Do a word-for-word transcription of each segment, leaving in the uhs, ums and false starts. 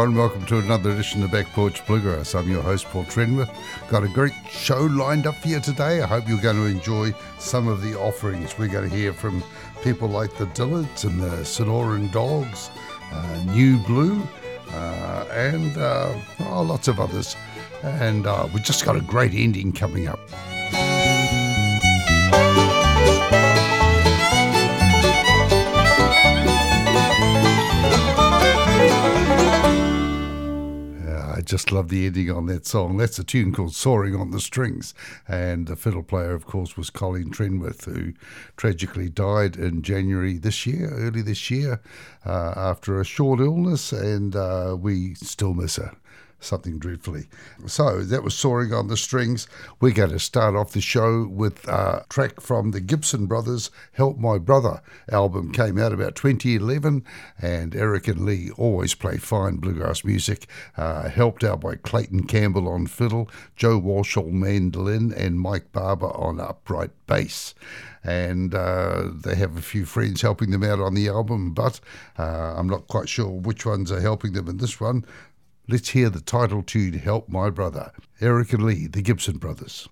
everyone, welcome to another edition of Back Porch Bluegrass. I'm your host, Paul Trenwith. Got a great show lined up for you today. I hope you're going to enjoy some of the offerings. We're going to hear from people like the Dillards and the Sonoran Dogs, uh, New Blue, uh, and uh, oh, lots of others. And uh, we've just got a great ending coming up. I just love the ending on that song. That's a tune called Soaring on the Strings. And the fiddle player, of course, was Colleen Trenwith, who tragically died in January this year, early this year, uh, after a short illness, and uh, we still miss her. Something dreadfully. So that was Soaring on the Strings. We're going to start off the show with a track from the Gibson Brothers' Help My Brother album. Came out about twenty eleven, and Eric and Lee always play fine bluegrass music, uh, helped out by Clayton Campbell on fiddle, Joe Walsh on mandolin, and Mike Barber on upright bass. And uh, they have a few friends helping them out on the album, but uh, I'm not quite sure which ones are helping them in this one. Let's hear the title tune, Help My Brother. Eric and Lee, the Gibson Brothers.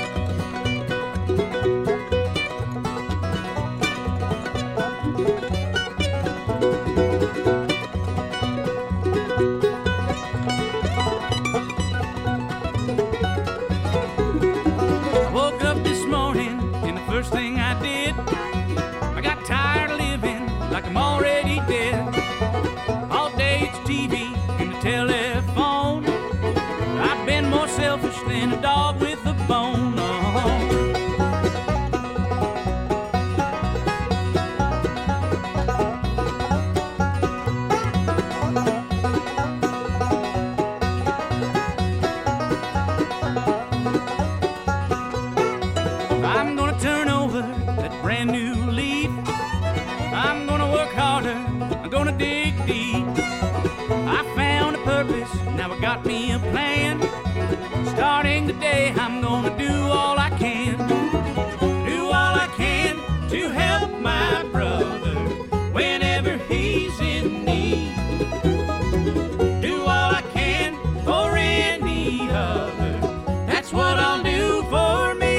I woke up this morning and the first thing I did, I got tired of living like I'm already dead. All day it's T V and the telephone. I've been more selfish than a dog with a bone. I'm gonna turn over that brand new leaf. I'm gonna work harder. I'm gonna dig deep. I found a purpose, now I got me a plan. Starting today, I'm gonna do all I can. Do all I can to help my brother whenever he's in need. Do all I can for any other. That's what I'll do for me.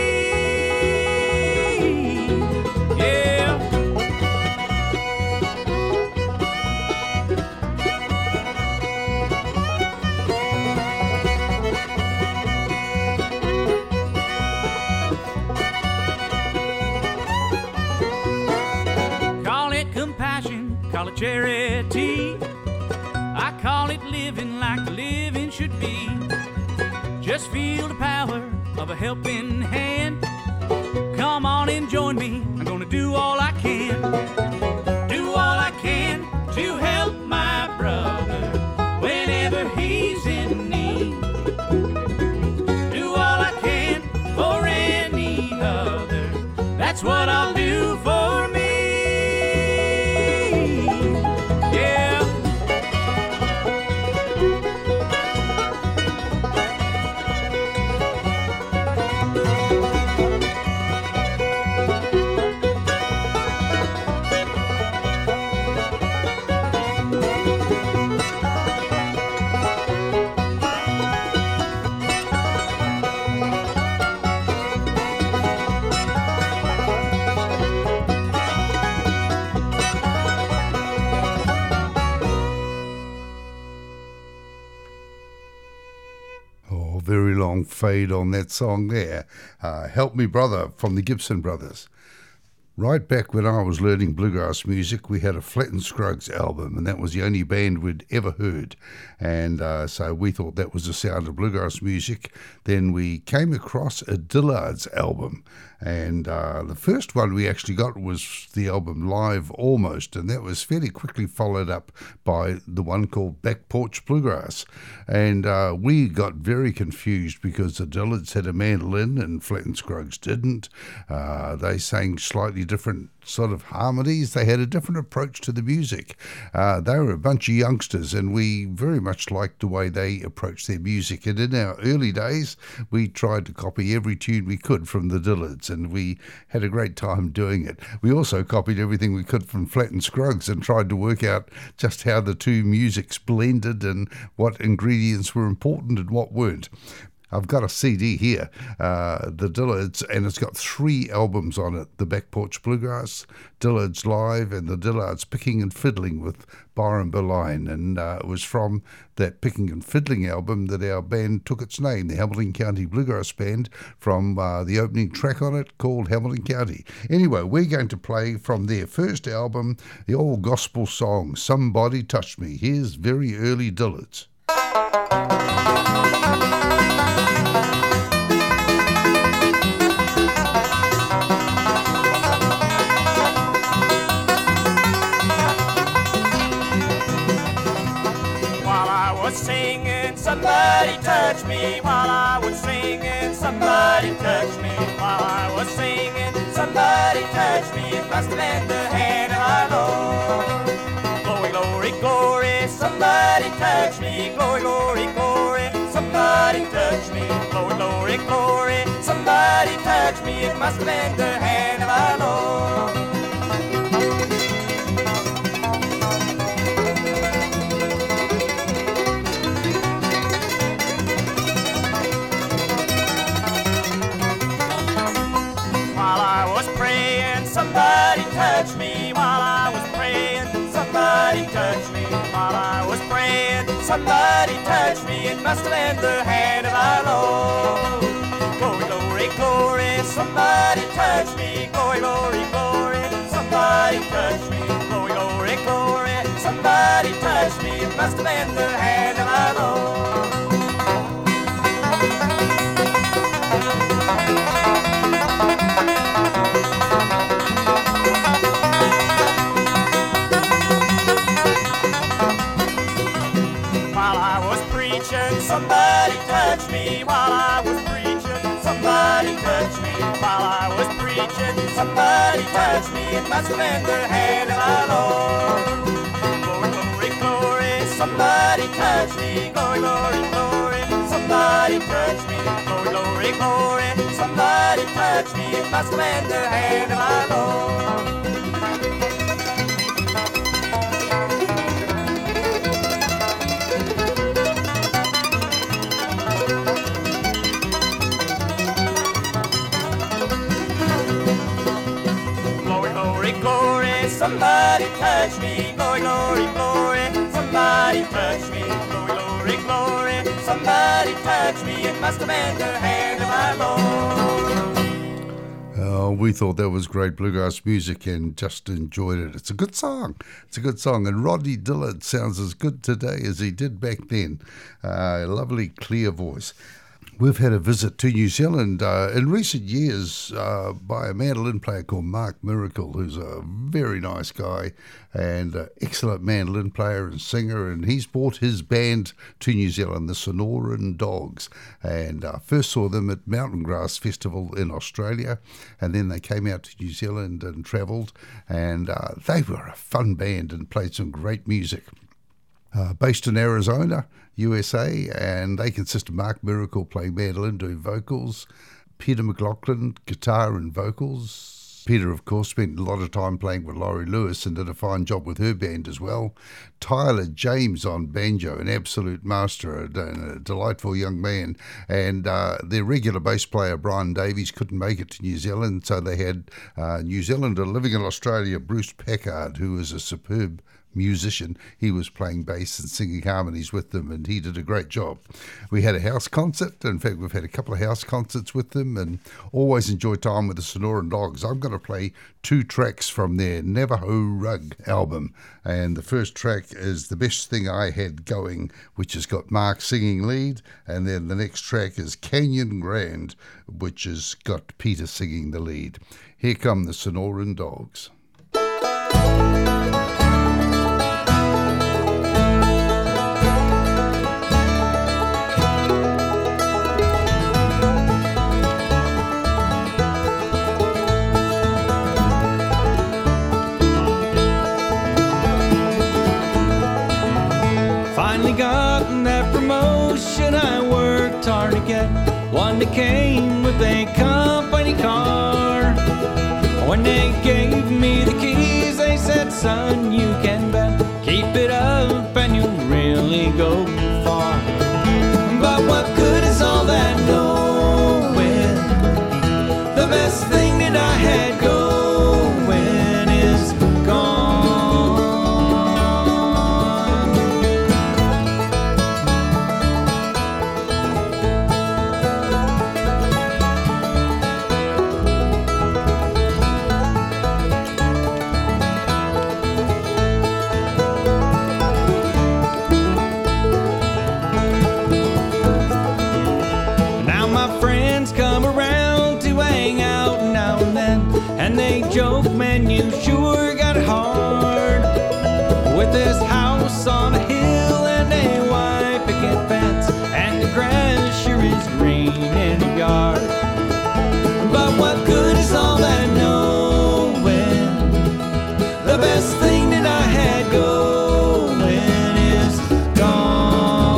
Yeah. Call it compassion, call it charity. I call it living like the living should be. Just feel the power of a helping hand. Come on and join me, I'm gonna do all I can. Do all I can to help my brother whenever he's in need. Do all I can for any other. That's what I'll do for me. Yeah. Oh, very long fade on that song there. Uh, Help Me Brother from the Gibson Brothers. Right back when I was learning bluegrass music, we had a Flatt and Scruggs album, and that was the only band we'd ever heard. And uh, so we thought that was the sound of bluegrass music. Then we came across a Dillards album, and uh, the first one we actually got was the album Live Almost, and that was fairly quickly followed up by the one called Back Porch Bluegrass. And uh, we got very confused because the Dillards had a mandolin and Flatt and Scruggs didn't. Uh, they sang slightly different sort of harmonies. They had a different approach to the music. Uh, they were a bunch of youngsters, and we very much liked the way they approached their music. And in our early days, we tried to copy every tune we could from the Dillards, and we had a great time doing it. We also copied everything we could from Flat and Scruggs and tried to work out just how the two musics blended and what ingredients were important and what weren't. I've got a C D here, uh, the Dillards, and it's got three albums on it: the Back Porch Bluegrass, Dillards Live, and the Dillards Picking and Fiddling with Byron Berline. And uh, it was from that Picking and Fiddling album that our band took its name, the Hamilton County Bluegrass Band, from uh, the opening track on it called Hamilton County. Anyway, we're going to play from their first album, the old gospel song, Somebody Touched Me. Here's very early Dillards. Somebody touched me while I was singing. Somebody touched me while I was singing. Somebody touched me. It must have been the hand of our Lord. Glory, glory, glory. Somebody touched me. Glory, glory, glory. Somebody touched me. Glory, glory, glory. Somebody touched me. It must have been the hand of our Lord. Somebody touched me while I was praying. Somebody touched me while I was praying. Somebody touched me. It must have been the hand of our Lord. Glory, glory, glory. Somebody touched me. Glory, glory, glory. Somebody touched me. Glory, glory, glory. Somebody touched me. It must have been the hand of our Lord. Somebody touched me while I was preaching. Somebody touched me while I was preaching. Somebody touched me. It must have been the hand of our Lord. Glory, glory, glory. Somebody touched me. Glory, glory, glory. Somebody touched me. Glory, glory, glory. Somebody touched me. It must have been the hand of our Lord. Somebody touched me, glory, glory, glory. Somebody touched me, glory, glory, glory. Somebody touched me, it must have been the hand of our Lord. Oh, we thought that was great bluegrass music and just enjoyed it. It's a good song. It's a good song. And Rodney Dillard sounds as good today as he did back then. Uh, a lovely, clear voice. We've had a visit to New Zealand uh, in recent years uh, by a mandolin player called Mark Miracle, who's a very nice guy and an excellent mandolin player and singer, and he's brought his band to New Zealand, the Sonoran Dogs, and uh, first saw them at Mountain Grass Festival in Australia, and then they came out to New Zealand and travelled, and uh, they were a fun band and played some great music. Uh, based in Arizona, U S A, and they consist of Mark Miracle playing mandolin, doing vocals, Peter McLaughlin, guitar and vocals. Peter, of course, spent a lot of time playing with Laurie Lewis and did a fine job with her band as well. Tyler James on banjo, an absolute master, a, a delightful young man. And uh, their regular bass player, Brian Davies, couldn't make it to New Zealand, so they had uh, New Zealander living in Australia, Bruce Packard, who was a superb musician. He was playing bass and singing harmonies with them, and he did a great job. We had a house concert. In fact, we've had a couple of house concerts with them, and always enjoy time with the Sonoran Dogs. I'm going to play two tracks from their Navajo Rug album, and the first track is The Best Thing I Had Going, which has got Mark singing lead, and then the next track is Canyon Grand, which has got Peter singing the lead. Here come the Sonoran Dogs. and that promotion I worked hard to get, one that came with a company car. When they gave me the keys, they said, son, you can bet, keep it up and you'll really go far. But what good is all that knowing? The best thing that I had going is gone. And they joke, man, you sure got it hard. With this house on a hill and a white picket fence, and the grass sure is green in the yard. But what good is all that knowing? The best thing that I had going is gone.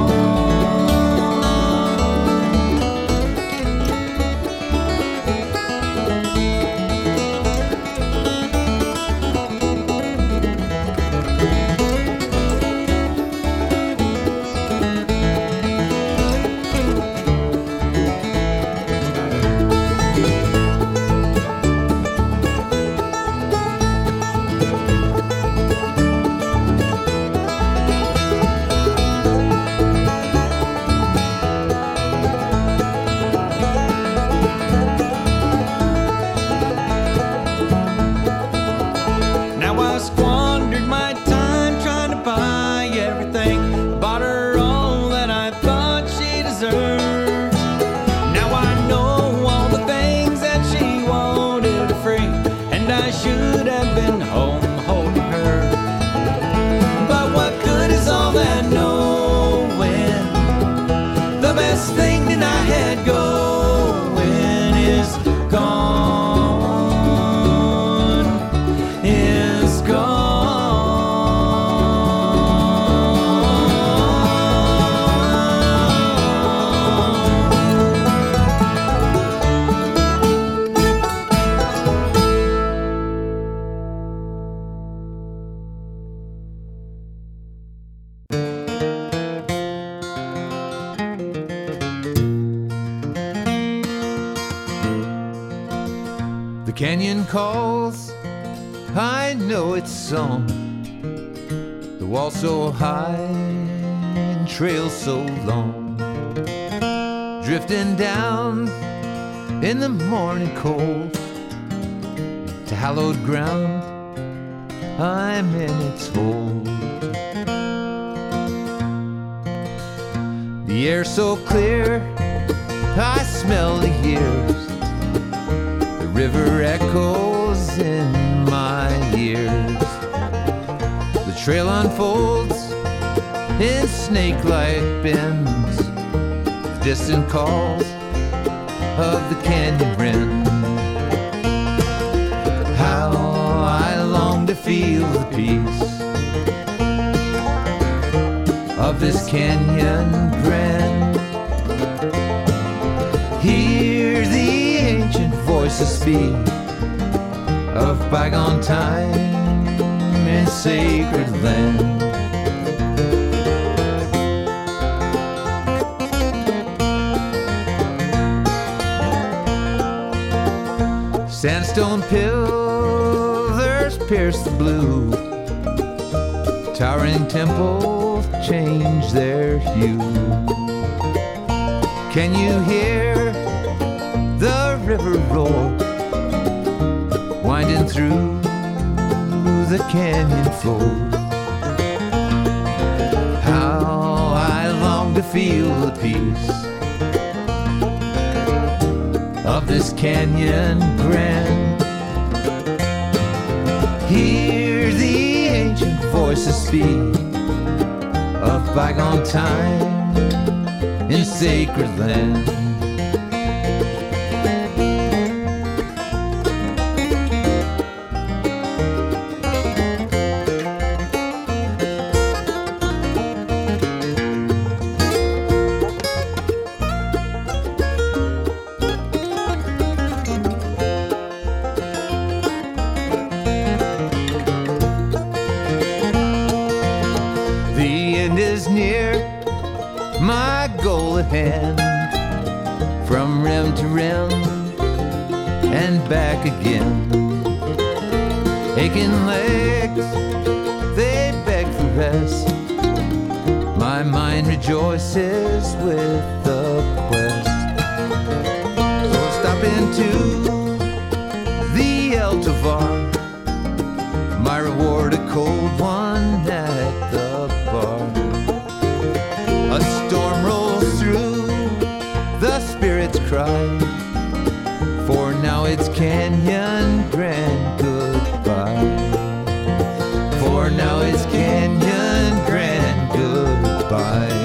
Canyon calls, I know its song. The wall so high and trail so long, drifting down in the morning cold to hallowed ground, I'm in its hold. The air so clear, I smell the years. The river echoes in my ears. The trail unfolds in snake-like bends, the distant calls of the canyon wren. How I long to feel the peace of this canyon grand. Hear the ancient voices speak of bygone time in sacred land. Sandstone pillars pierce the blue, towering temples change their hue. Can you hear the river roar, winding through the canyon floor? How I long to feel the peace of this canyon grand. Hear the ancient voices speak of bygone time in sacred land. my goal at hand. From rim to rim and back again. Aching legs, they beg for rest. My mind rejoices with the quest. So I stop into the El Tovar. My reward, a cold one at the bar. A storm rolls through, the spirits cry. For now it's Canyon Grand goodbye. For now it's Canyon Grand goodbye.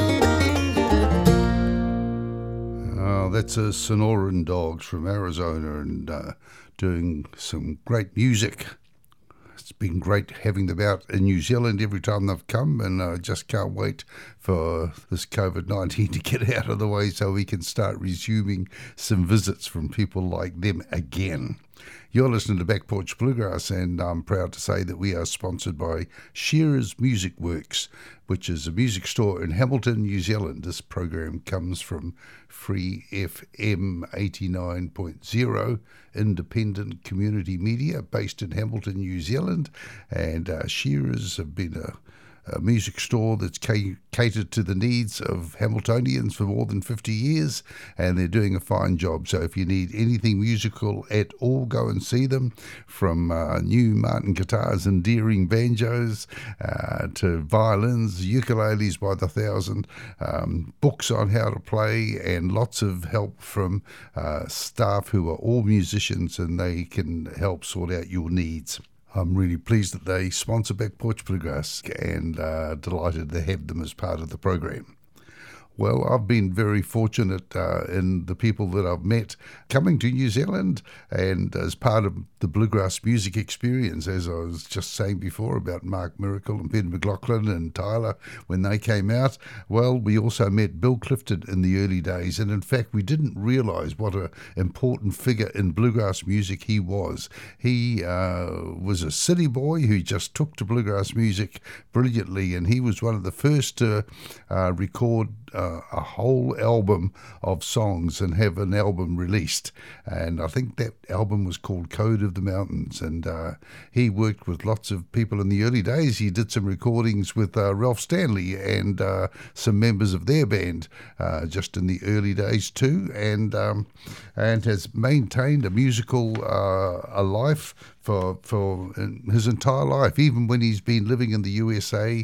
Oh, that's a Sonoran Dogs from Arizona, and uh, doing some great music. It's been great having them out in New Zealand every time they've come, and I uh, just can't wait for this COVID nineteen to get out of the way so we can start resuming some visits from people like them again. You're listening to Back Porch Bluegrass, and I'm proud to say that we are sponsored by Shearer's Music Works, which is a music store in Hamilton, New Zealand. This program comes from Free F M eighty-nine point zero, independent community media based in Hamilton, New Zealand, and uh, Shearer's have been a a music store that's catered to the needs of Hamiltonians for more than fifty years, and they're doing a fine job. So if you need anything musical at all, go and see them, from uh, new Martin guitars and Deering banjos uh, to violins, ukuleles by the thousand, um, books on how to play, and lots of help from uh, staff who are all musicians, and they can help sort out your needs. I'm really pleased that they sponsor Back Porch Bluegrass, and uh, delighted to have them as part of the program. Well, I've been very fortunate uh, in the people that I've met coming to New Zealand, and as part of the bluegrass music experience, as I was just saying before about Mark Miracle and Ben McLaughlin and Tyler when they came out. Well, we also met Bill Clifton in the early days, and in fact we didn't realise what an important figure in bluegrass music he was. He uh, was a city boy who just took to bluegrass music brilliantly, and he was one of the first to uh, record Uh, a whole album of songs and have an album released, and I think that album was called Code of the Mountains, and uh, he worked with lots of people in the early days. He did some recordings with uh, Ralph Stanley and uh, some members of their band uh, just in the early days too, and um, and has maintained a musical uh, a life for for his entire life, even when he's been living in the U S A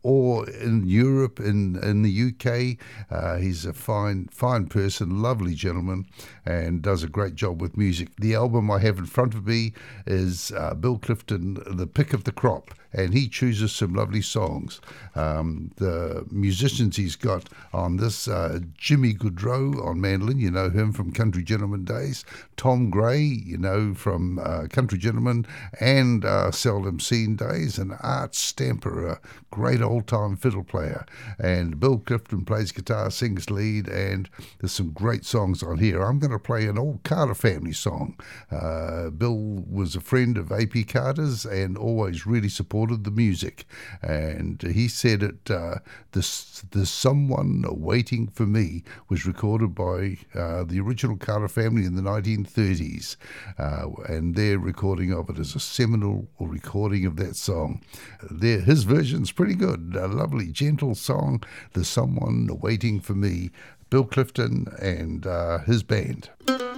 or in Europe, in, in the U K. Uh, he's a fine, fine person, lovely gentleman, and does a great job with music. The album I have in front of me is uh, Bill Clifton, The Pick of the Crop, and he chooses some lovely songs. Um, the musicians he's got on this, uh, Jimmy Goodrow on mandolin, you know him from Country Gentleman days, Tom Gray, you know, from uh, Country Gentleman and uh, Seldom Seen days, and Art Stamper, a great old-time fiddle player. And Bill Clifton plays guitar, sings lead, and there's some great songs on here. I'm going to play an old Carter family song. Uh, Bill was a friend of A P Carter's and always really supported the music, and he said it, uh, this, There's Someone Waiting for Me was recorded by uh, the original Carter family in the nineteen thirties, uh, and their recording of it is a seminal recording of that song. Their, his version's pretty good, a lovely gentle song, There's Someone Waiting for Me, Bill Clifton and uh, his band.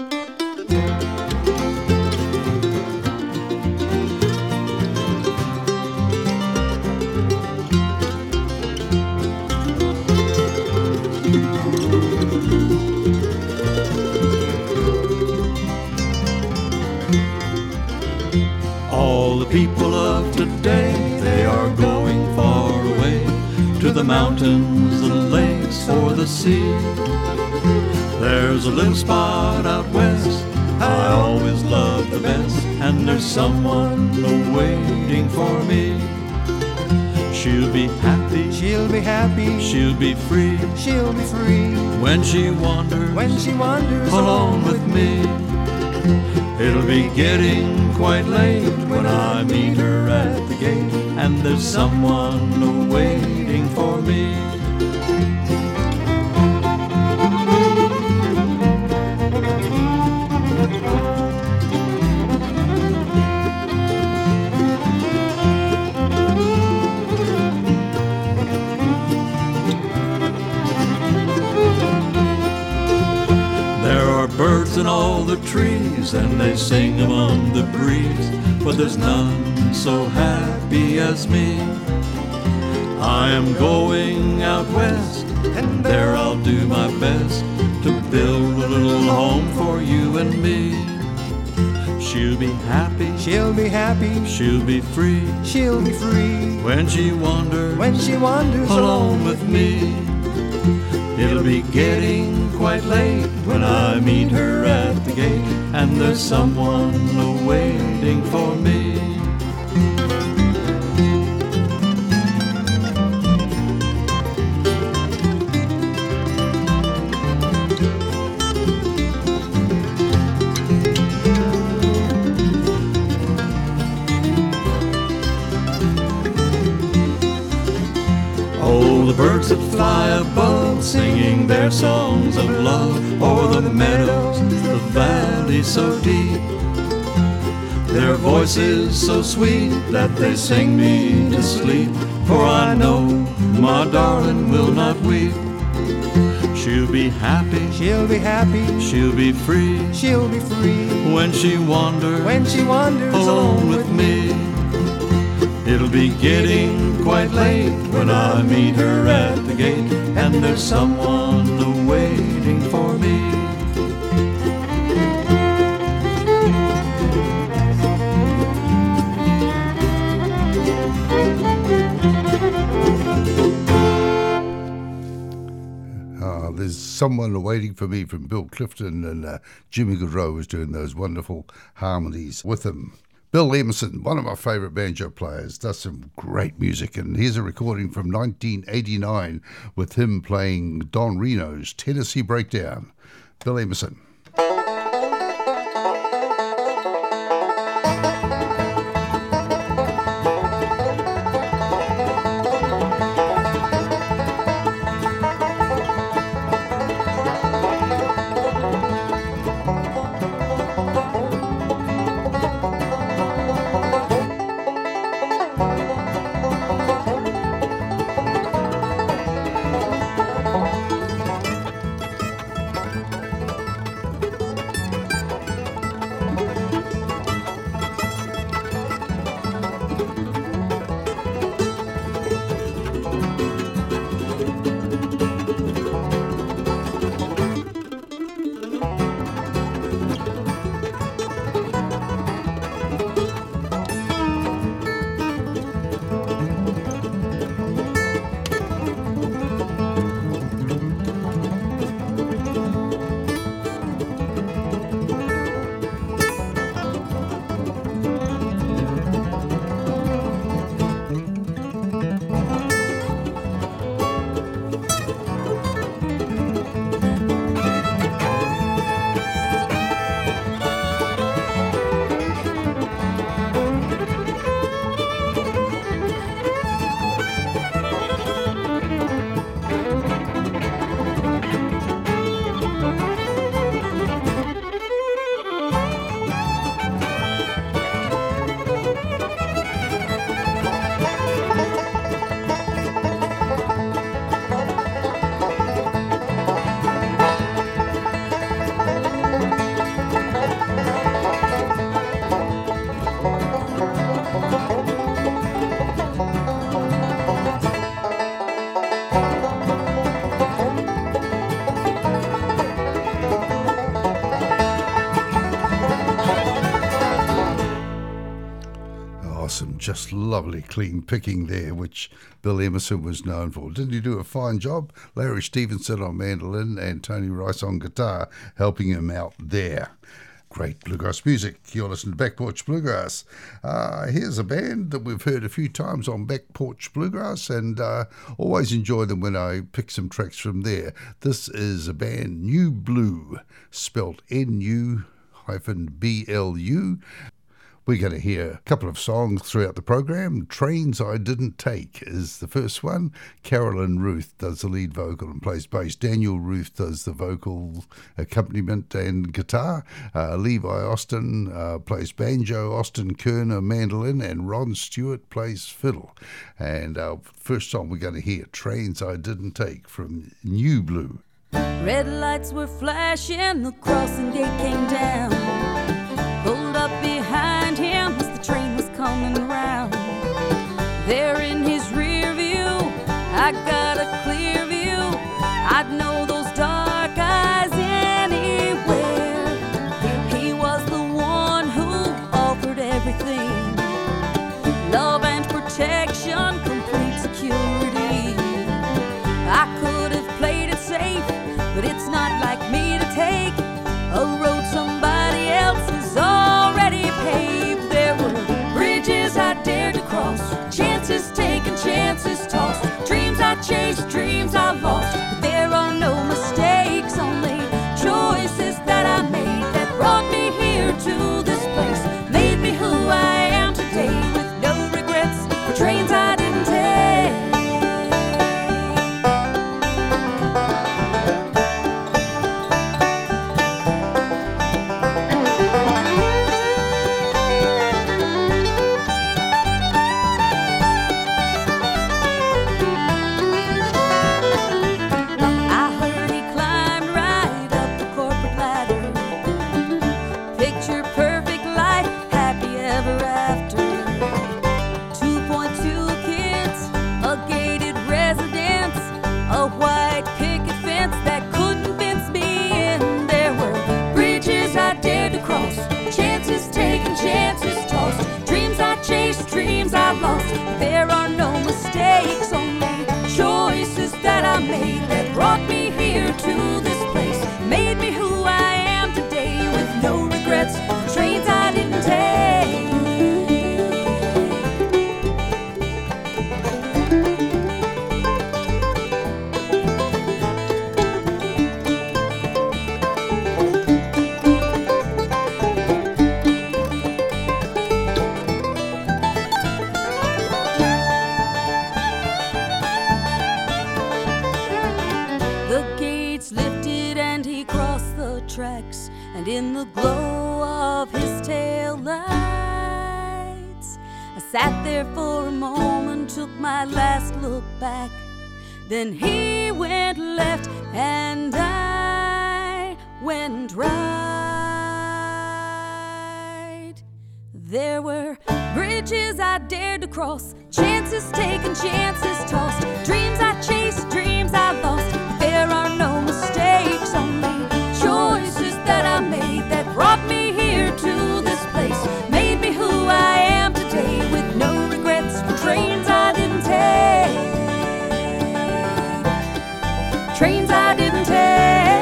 All the people of today, they are going far away, to the mountains, the lakes, or the sea. There's a little spot out west I always love the best, and there's someone waiting for me. She'll be happy, She'll be happy, she'll be free, she'll be free when she wanders, when she wanders along with me. It'll be getting quite late when I meet her at the gate, and there's someone waiting for me. in all the trees, and they sing among the breeze, but there's none so happy as me. I am going out west, and there I'll do my best to build a little home for you and me. She'll be happy, She'll be happy, she'll be free, she'll be free when she wanders, when she wanders alone with me. It'll be getting quite late when I meet her at the gate, and there's someone waiting for me. Oh, the birds that fly above, singing their songs of love, o'er the meadows, the valley so deep. Their voices so sweet that they sing me to sleep, for I know my darling will not weep. She'll be happy, She'll be happy, she'll be free, she'll be free when she wanders, when she wanders alone with me. It'll be getting quite late when I meet her at the gate, and there's someone waiting for me. Uh, there's someone waiting for me from Bill Clifton, and uh, Jimmy Goodrow was doing those wonderful harmonies with him. Bill Emerson, one of my favourite banjo players, does some great music, and here's a recording from nineteen eighty-nine with him playing Don Reno's Tennessee Breakdown. Bill Emerson. Just lovely clean picking there, which Bill Emerson was known for. Didn't he do a fine job? Larry Stevenson on mandolin and Tony Rice on guitar, helping him out there. Great bluegrass music. You're listening to Back Porch Bluegrass. Uh, here's a band that we've heard a few times on Back Porch Bluegrass, and uh, always enjoy them when I pick some tracks from there. This is a band, New Blue, spelt N U B L U. We're going to hear a couple of songs throughout the program. Trains I Didn't Take is the first one. Carolyn Ruth does the lead vocal and plays bass. Daniel Ruth does the vocal accompaniment and guitar. Uh, Levi Austin uh, plays banjo. Austin Kerner mandolin, and Ron Stewart plays fiddle. And our first song we're going to hear, Trains I Didn't Take, from New Blue. Red lights were flashing, the crossing gate came down. Pulled up behind him as the train was coming around. There in his rear view, I got a clear view. I'd know those dark eyes anywhere. He was the one who offered everything. Love and protection, complete security. I could have played it safe, but it's not like me to take a road somebody else has already paved. There were bridges I dared to cross, chances taken, chances tossed, dreams I chased, dreams I lost. But there are no mistakes, only choices that I made that brought me here to this place, made me who I am today, with no regrets for trains I didn't take. Dreams I've lost. There are no mistakes, only choices that I made that brought me here to this place, made me who I am today, with no regrets for trains I didn't take. Tracks, and in the glow of his tail lights, I sat there for a moment, took my last look back. Then he went left and I went right. There were bridges I dared to cross, chances taken, chances tossed, dreams I chased, dreams I lost. There are no mistakes, only choices that I made that brought me here to this place, made me who I am today, with no regrets for trains I didn't take. Trains I didn't take.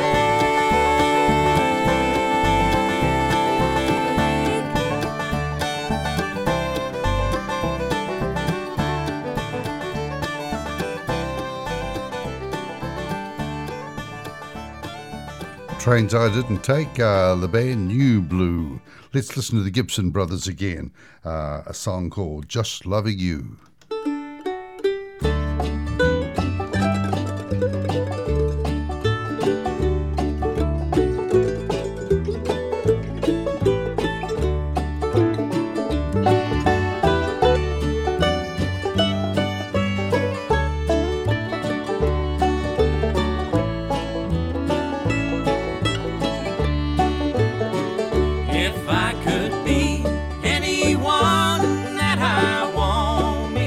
Trains I Didn't Take, uh, the band New Blue. Let's listen to the Gibson Brothers again, uh, a song called Just Loving You. If I could be anyone that I wanted,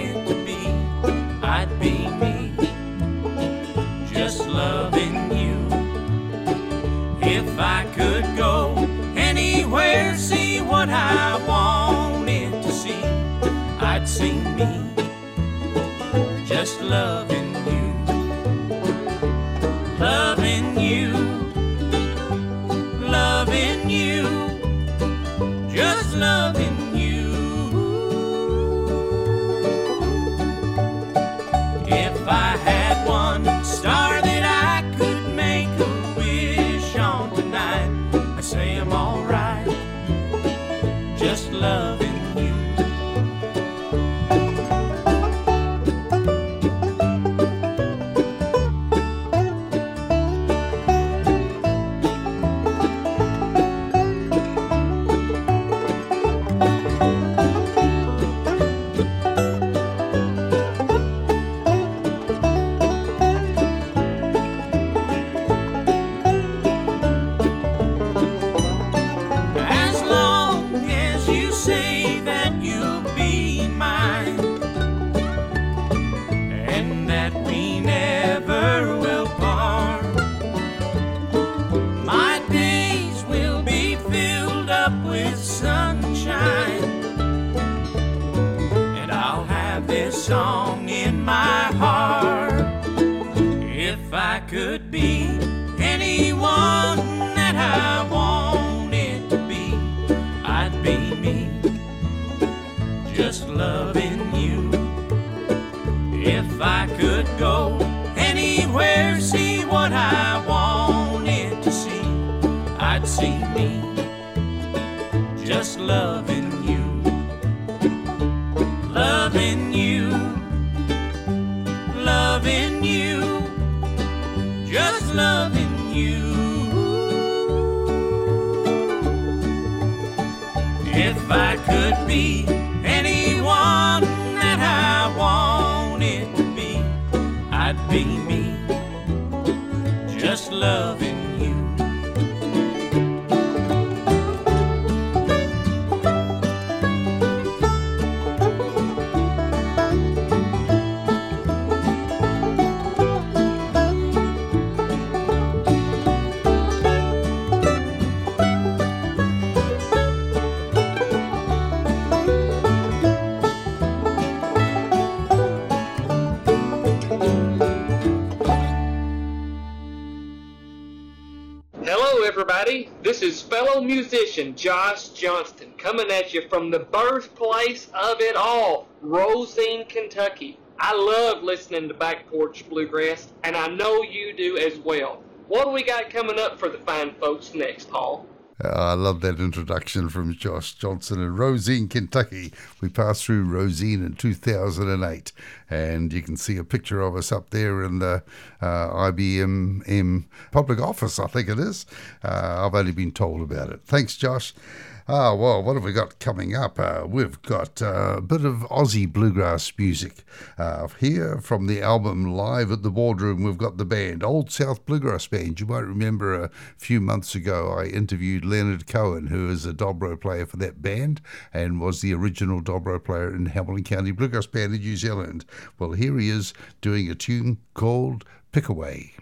song in my heart. If I could be anyone that I wanted to be, I'd be me, just loving you. If I could go anywhere, see what I wanted to see, I'd see me, just loving you. Loving you, loving you, just loving you. If I could be anyone that I wanted to be, I'd be me, just loving you. Everybody, this is fellow musician Josh Johnston coming at you from the birthplace of it all, Rosine, Kentucky. I love listening to Back Porch Bluegrass, and I know you do as well. What do we got coming up for the fine folks next, Paul? Uh, I love that introduction from Josh Johnson in Rosine, Kentucky. We passed through Rosine in two thousand eight, and you can see a picture of us up there in the uh, I B M M public office, I think it is. Uh, I've only been told about it. Thanks, Josh. Ah, well, what have we got coming up? Uh, we've got uh, a bit of Aussie bluegrass music. Uh, here from the album Live at the Boardroom, we've got the band, Old South Bluegrass Band. You might remember a few months ago I interviewed Leonard Cohen, who is a dobro player for that band and was the original dobro player in Hamilton County Bluegrass Band in New Zealand. Well, here he is doing a tune called Pickaway.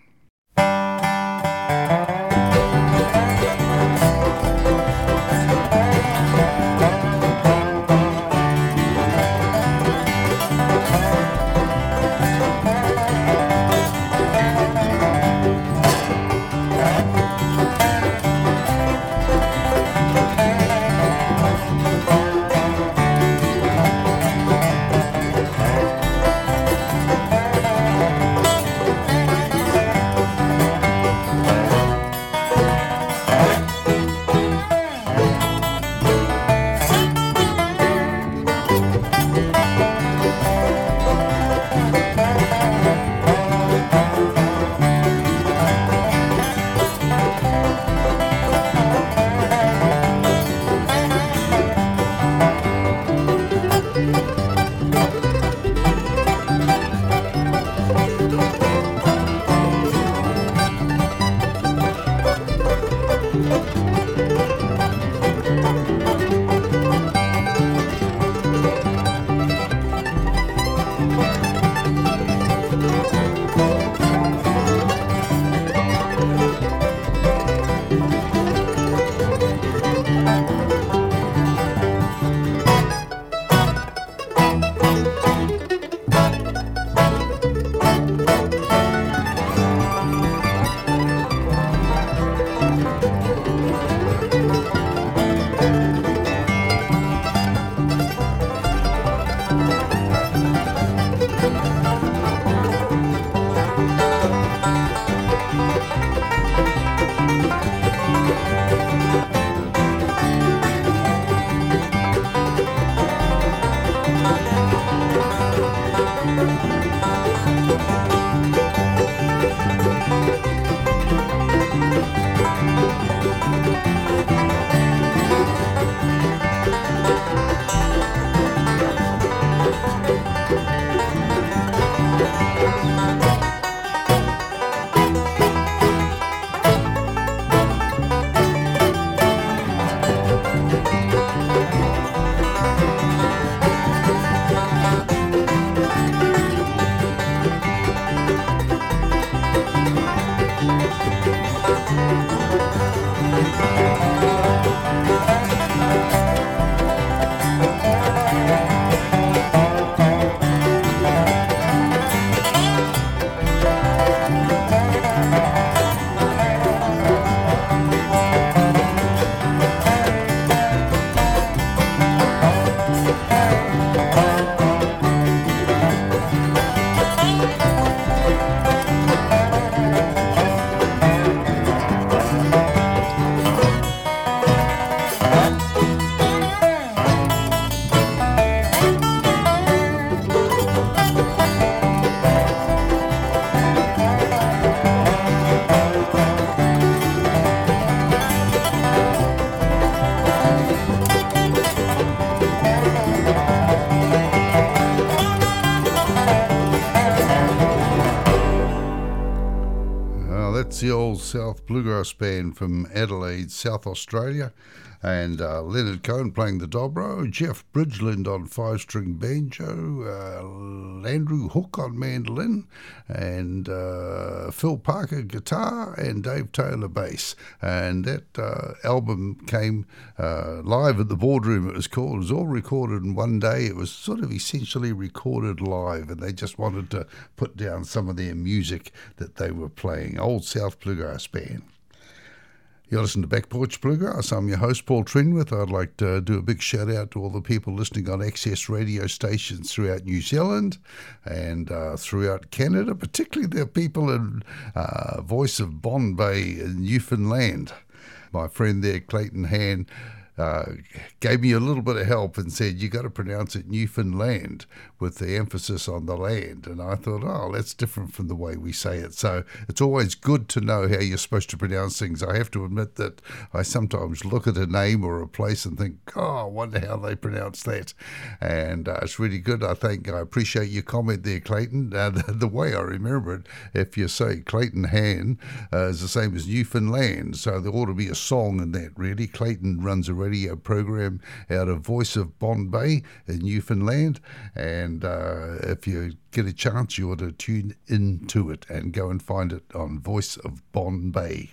It's the Old South Bluegrass Band from Adelaide, South Australia, and uh, Leonard Cohen playing the dobro, Jeff Bridgeland on five-string banjo, uh, Andrew Hook on mandolin, and uh, Phil Parker guitar, and Dave Taylor bass. And that uh, album came uh, live at the Boardroom, it was called. It was all recorded in one day. It was sort of essentially recorded live, and they just wanted to put down some of their music that they were playing. Old South Bluegrass Band. You're listening to Back Porch Bluegrass. I'm your host, Paul Trenwith. I'd like to do a big shout out to all the people listening on access radio stations throughout New Zealand and uh, throughout Canada, particularly the people in uh, Voice of Bond Bay in Newfoundland. My friend there, Clayton Han, Uh, gave me a little bit of help and said, you got to pronounce it Newfoundland with the emphasis on the land. And I thought, oh, that's different from the way we say it. So it's always good to know how you're supposed to pronounce things. I have to admit that I sometimes look at a name or a place and think, oh, I wonder how they pronounce that. And uh, it's really good. I think I appreciate your comment there, Clayton. Uh, the, the way I remember it, if you say Clayton Han uh, is the same as Newfoundland. So there ought to be a song in that, really. Clayton runs a radio program out of Voice of Bond Bay in Newfoundland, and uh, if you get a chance you ought to tune into it and go and find it on Voice of Bond Bay.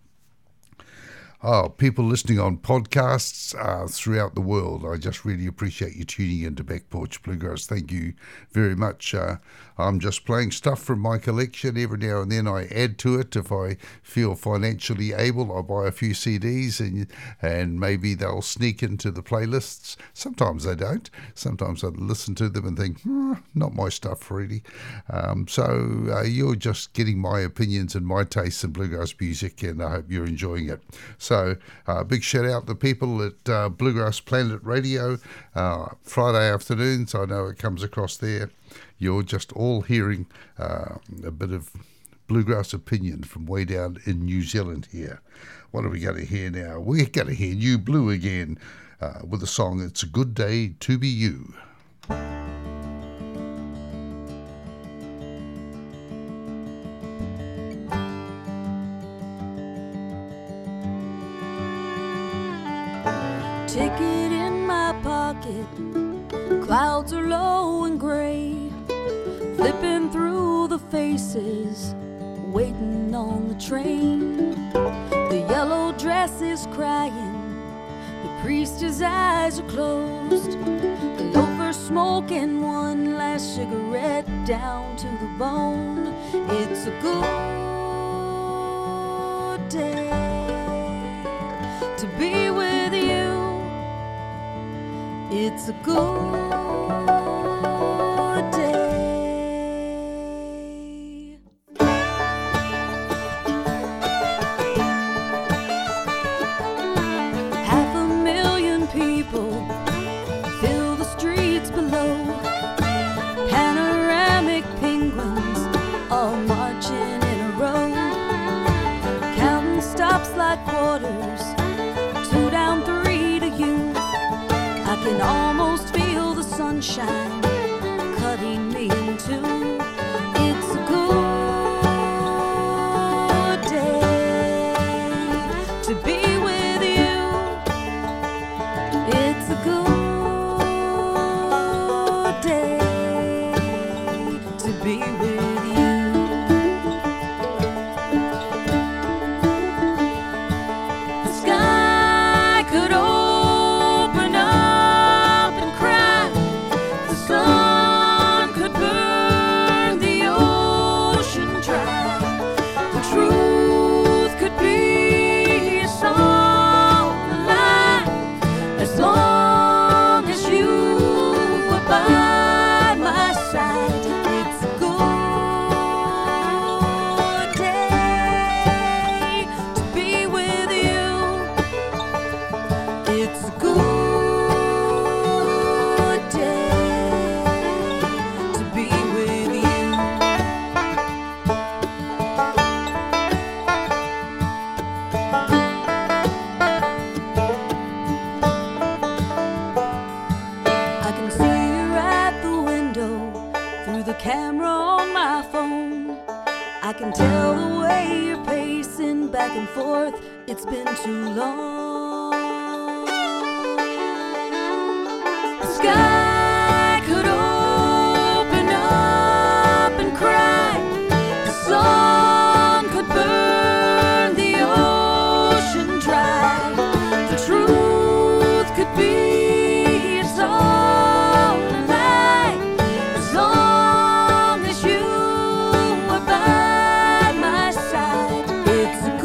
Oh, people listening on podcasts uh, throughout the world, I just really appreciate you tuning into Back Porch Bluegrass. Thank you very much. Uh, I'm just playing stuff from my collection. Every now and then I add to it. If I feel financially able, I buy a few C Ds and and maybe they'll sneak into the playlists. Sometimes they don't. Sometimes I listen to them and think, hmm, not my stuff really. Um, so uh, you're just getting my opinions and my tastes in bluegrass music, and I hope you're enjoying it. So uh, big shout out to people at uh, Bluegrass Planet Radio, uh, Friday afternoons. I know it comes across there. You're just all hearing uh, a bit of bluegrass opinion from way down in New Zealand here. What are we going to hear now? We're going to hear New Blue again uh, with a song, It's a Good Day to Be You. Ticket in my pocket, clouds are low and gray, flipping through the faces, waiting on the train. The yellow dress is crying, the priest, his eyes are closed, the loafer smoking one last cigarette down to the bone. It's a good day to be with you. It's a good day. Half a million people fill the streets below. Panoramic penguins all marching in a row. Counting stops like quarters, two down, three to you. I can almost feel the sunshine cutting me in two. It's a good day to be with you. It's a good day to be with you. The sky could open up, the sun back and forth, it's been too long. The sky could open up and cry. The sun could burn the ocean dry. The truth could be it's all a lie. As long as you are by my side, it's a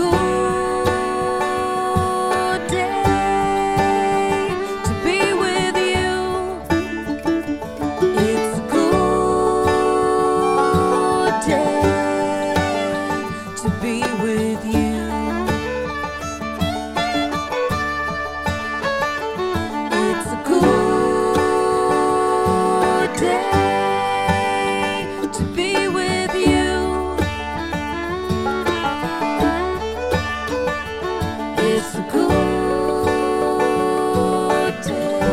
good day to be with you. It's a good day to be with you. It's a good day to be with you. It's a good day.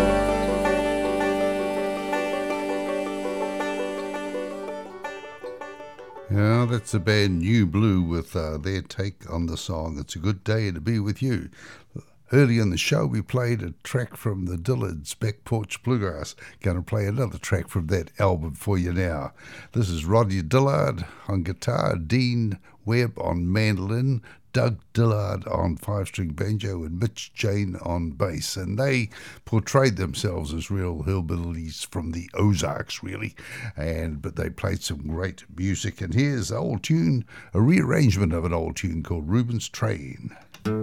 Yeah, that's the band New Blue with uh, their take on the song It's a Good Day to Be With You. Early in the show, we played a track from the Dillards, Back Porch Bluegrass. Going to play another track from that album for you now. This is Rodney Dillard on guitar, Dean Webb on mandolin, Doug Dillard on five-string banjo, and Mitch Jane on bass. And they portrayed themselves as real hillbillies from the Ozarks, really. And but they played some great music. And here's an old tune, a rearrangement of an old tune called Reuben's Train.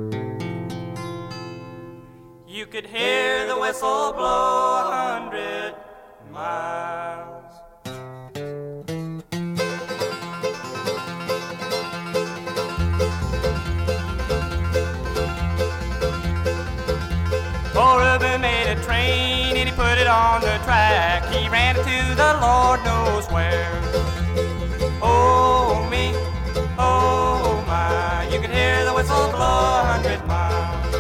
You could hear the whistle blow a hundred miles. Oh, Reuben made a train and he put it on the track. He ran it to the Lord knows where. Oh, me, oh, my. You could hear the whistle blow a hundred miles.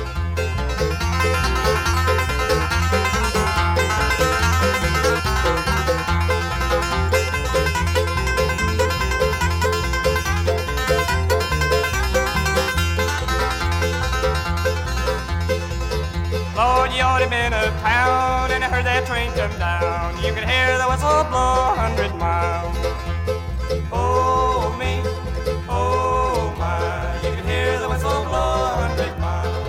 Lord, you ought to been uptown and I heard that train come down. You could hear the whistle blow a hundred miles. Oh, me, oh, my. You could hear the whistle blow a hundred miles.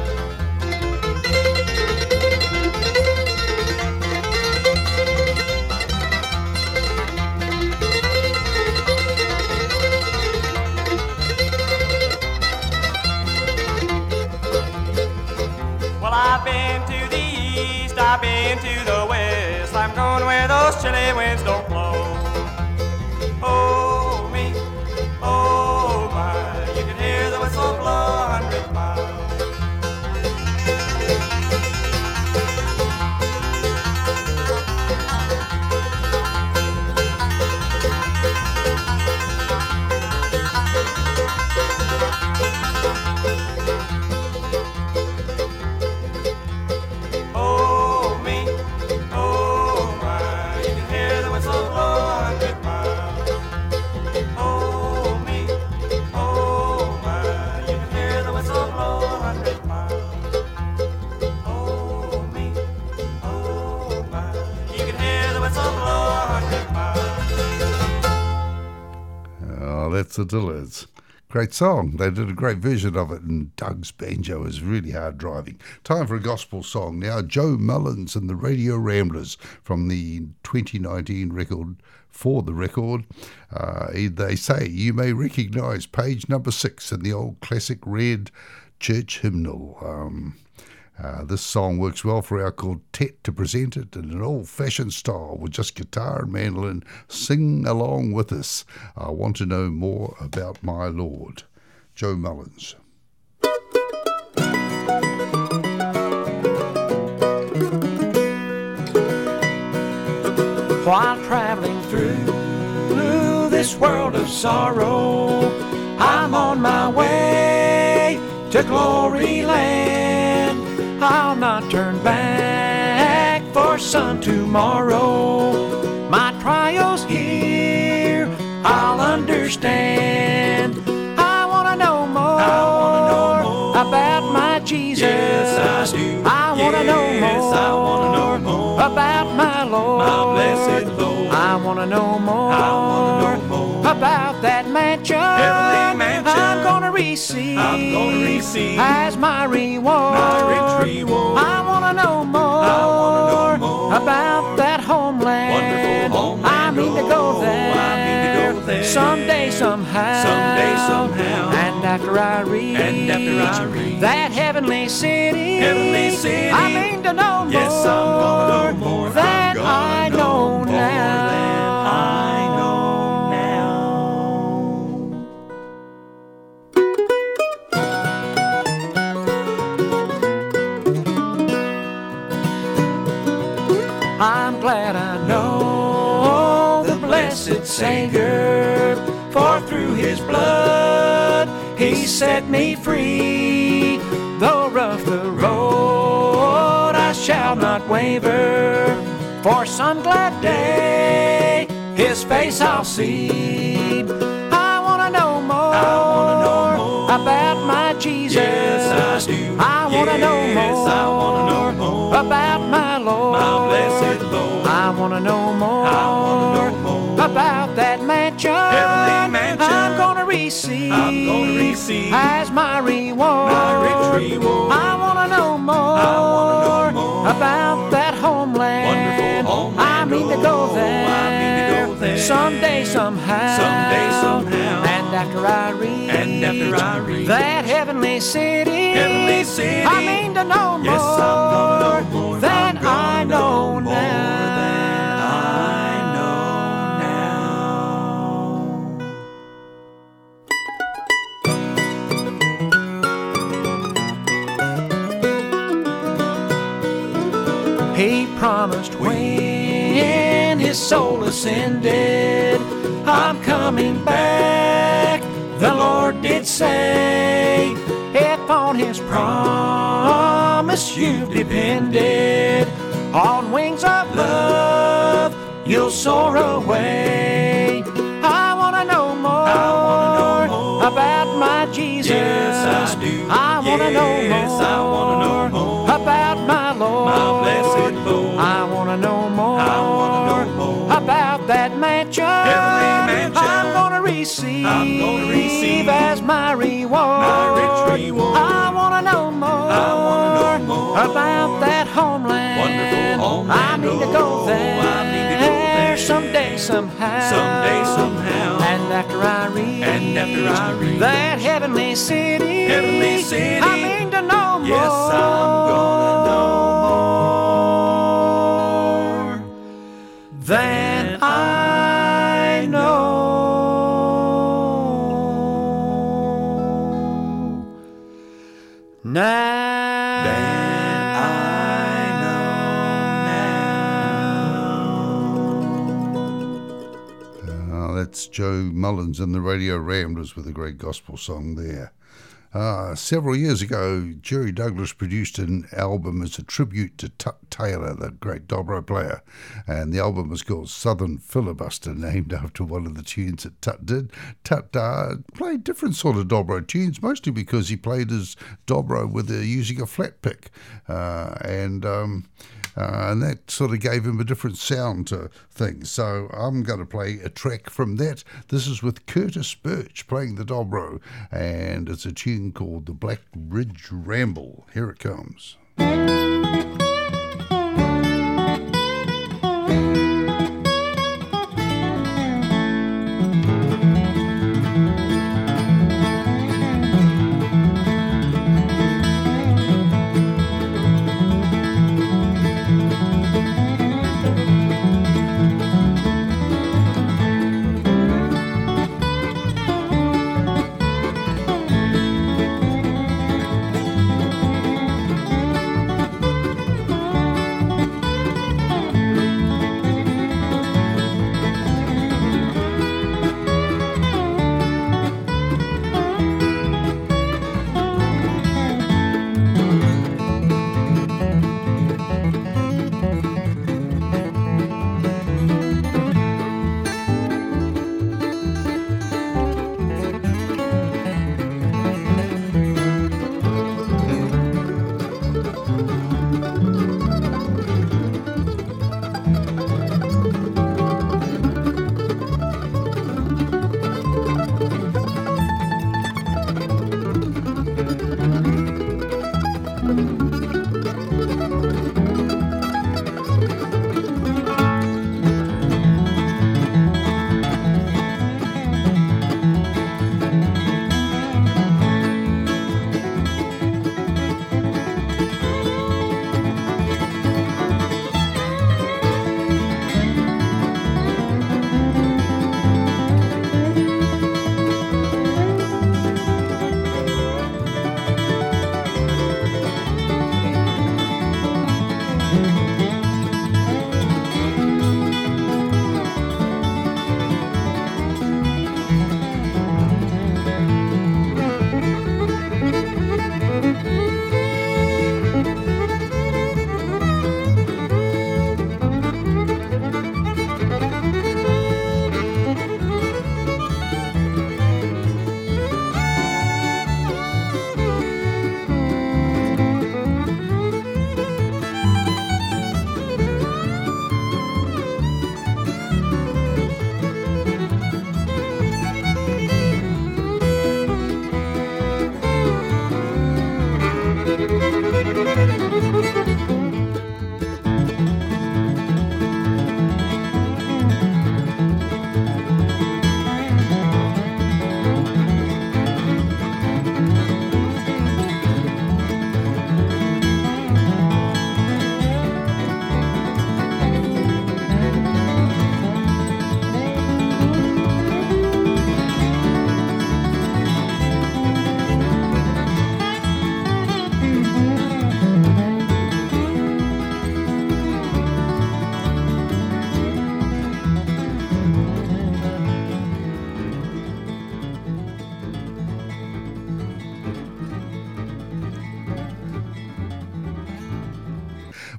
Well, I've been to the east, I've been to the west. I'm going where those chilly winds don't blow. Oh, me, oh, my. You can hear the whistle blow a hundred miles. Oh, me, oh, my. You can hear the whistle blow a hundred miles. Oh, me, oh, my. You can hear the whistle blow a hundred miles. Oh, me, oh, my. You can hear the whistle blow a hundred miles. Oh, that's the Dillards. Great song. They did a great version of it, and Doug's banjo is really hard driving. Time for a gospel song now. Joe Mullins and the Radio Ramblers from the twenty nineteen record, For the Record. Uh, they say you may recognise page number six in the old classic red church hymnal. Um, Uh, this song works well for our quartet to present it in an old-fashioned style with just guitar and mandolin. Sing along with us. I want to know more about my Lord. Joe Mullins. While traveling through this world of sorrow, I'm on my way to glory land. I'll not turn back for sun tomorrow. My trials here I'll understand. I wanna know more, I wanna know wanna know more, I wanna know more about that mansion, heavenly mansion I'm gonna receive, I'm gonna receive as my reward. my rich reward. I wanna know more, I wanna know more about that homeland. wonderful homeland. I mean to go Oh, there, I mean to go there someday, somehow. someday, somehow. And after I reach, And after I reach that heavenly city, heavenly city, I mean to know yes, more, I'm gonna know more than I'm gonna I know, know more now. than I know now. I'm glad I know the blessed Savior, for through his blood he set me free. Though rough the road, I shall not waver, for some glad day his face I'll see. I wanna know more, I wanna know more about my Jesus. Yes, I do. I wanna know Yes, more, I wanna know more about my Lord. my blessed Lord. I wanna know more, I wanna know more about that mansion, heavenly mansion I'm gonna receive, I'm gonna receive as my reward. my rich reward. I wanna know more, I wanna know more about that homeland. wonderful homeland. I mean to go Oh, there, I mean to go there someday, somehow. someday, somehow. And after I reach, And after I reach that heavenly city, heavenly city, I mean to know more, yes, I'm gonna know more than I'm gonna I know more now. than I know now. He promised when his soul ascended, I'm coming back, the Lord did say. If on his promise you've depended, on wings of love you'll soar away. I wanna know more, I wanna know more about my Jesus. Yes, I do. I wanna know Yes, more, I wanna know more about my Lord. my blessed Lord. I wanna know more, I wanna know more about that mansion, heavenly mansion I'm gonna receive, I'm gonna receive as my reward. my rich reward. I wanna know more, I wanna know more about that homeland. wonderful homeland. I mean to go Oh, there, I mean to go there someday, somehow. someday, somehow. And after I reach, And after I reach that heavenly city, heavenly city, I mean to know more. yes, I'm gonna know more than I know now. than I know now. Uh, that's Joe Mullins and the Radio Ramblers with a great gospel song there. Uh, several years ago, Jerry Douglas produced an album as a tribute to Tut Taylor, the great dobro player, and the album was called Southern Filibuster, named after one of the tunes that Tut did. Tut uh, played different sort of dobro tunes, mostly because he played his dobro with a, using a flat pick, uh, and um, uh, and that sort of gave him a different sound to things. So I'm going to play a track from that. This is with Curtis Birch playing the dobro, and it's a tune called The Black Ridge Ramble. Here it comes.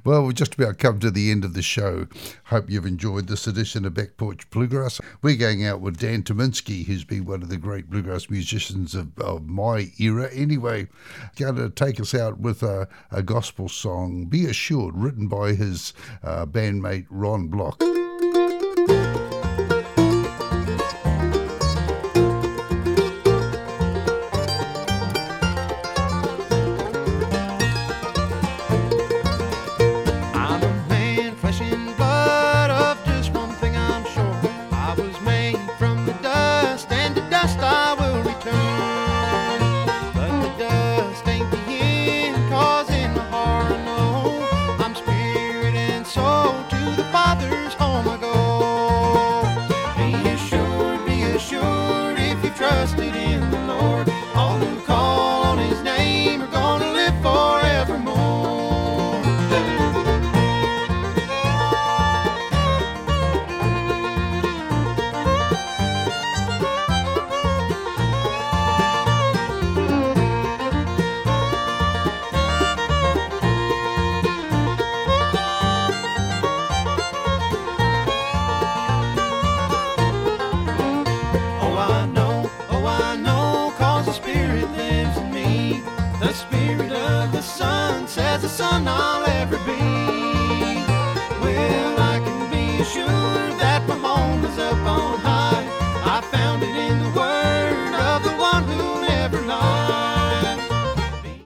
Well, we've just about come to the end of the show. Hope you've enjoyed this edition of Back Porch Bluegrass. We're going out with Dan Tominski, who's been one of the great bluegrass musicians of, of my era. Anyway, going to take us out with a, a gospel song, Be Assured, written by his uh, bandmate Ron Block. Son I'll ever be.